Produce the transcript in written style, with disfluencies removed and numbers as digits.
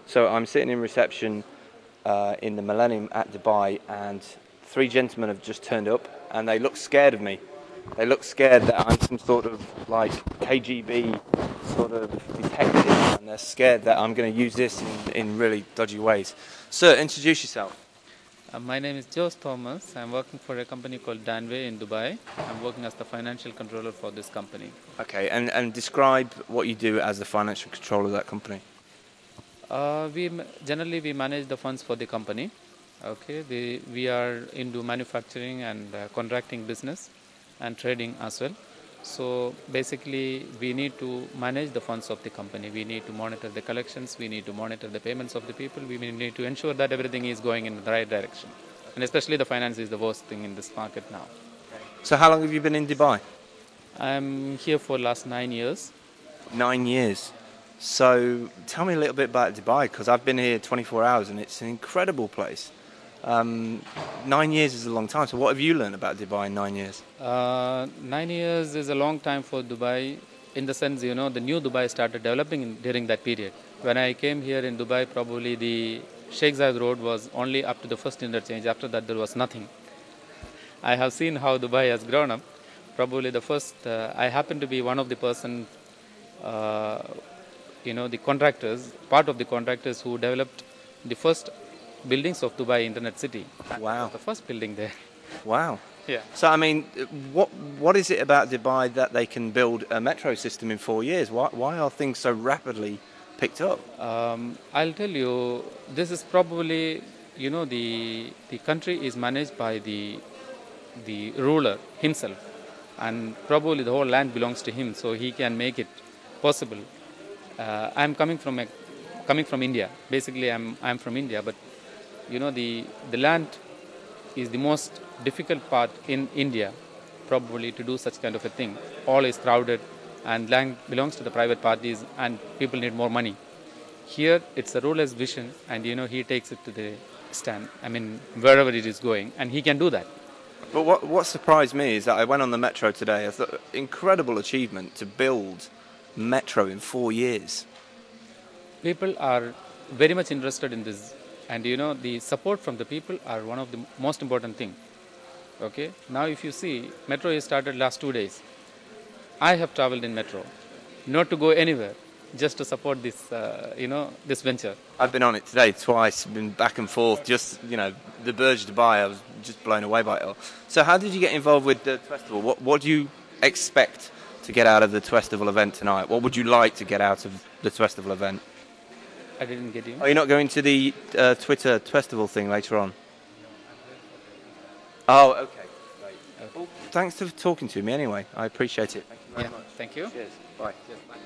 So I'm sitting in reception in the Millennium at Dubai, and three gentlemen have just turned up, and they look scared of me. They look scared that I'm some sort of like KGB sort of detective, and they're scared that I'm going to use this in really dodgy ways. Sir, introduce yourself. My name is Jose Thomas. I'm working for a company called Danway in Dubai. I'm working as the financial controller for this company. Okay, and describe what you do as the financial controller of that company. Generally we manage the funds for the company. Okay, we are into manufacturing and contracting business and trading as well. So basically, we need to manage the funds of the company. We need to monitor the collections. We need to monitor the payments of the people. We need to ensure that everything is going in the right direction. And especially the finance is the worst thing in this market now. So how long have you been in Dubai? I'm here for last 9 years. 9 years. So tell me a little bit about Dubai, because I've been here 24 hours and it's an incredible place. 9 years is a long time. So what have you learned about Dubai in 9 years? 9 years is a long time for Dubai, in the sense, the new Dubai started developing during that period. When I came here in Dubai, probably the Sheikh Zayed Road was only up to the first interchange. After that, there was nothing. I have seen how Dubai has grown up. Probably the first, I happen to be one of the person, uh, the contractors, part of the contractors who developed the first buildings of Dubai Internet City. Wow. The first building there. Wow. Yeah. So I mean, what is it about Dubai that they can build a metro system in 4 years? Why are things so rapidly picked up? I'll tell you, this is probably, the country is managed by the ruler himself, and probably the whole land belongs to him, so he can make it possible. I'm coming from India. Basically, I'm from India, but the land is the most difficult part in India, probably to do such kind of a thing. All is crowded, and land belongs to the private parties, and people need more money. Here, it's a ruler's vision, and he takes it to the stand. I mean, wherever it is going, and he can do that. But what surprised me is that I went on the metro today. I thought incredible achievement to build metro in 4 years. People are very much interested in this, and the support from the people are one of the most important thing. Okay, now if you see, metro is started last 2 days. I have traveled in metro, not to go anywhere, just to support this, this venture. I've been on it today twice, been back and forth, just, the Burj Dubai, I was just blown away by it all. So how did you get involved with the festival? What do you expect to get out of the festival event tonight? What would you like to get out of the festival event? I didn't get you. Are you not going to the Twitter festival thing later on? Oh, okay. Right. Well, thanks for talking to me anyway. I appreciate it. Thank you very much. Thank you. Cheers. Bye. Yes, bye.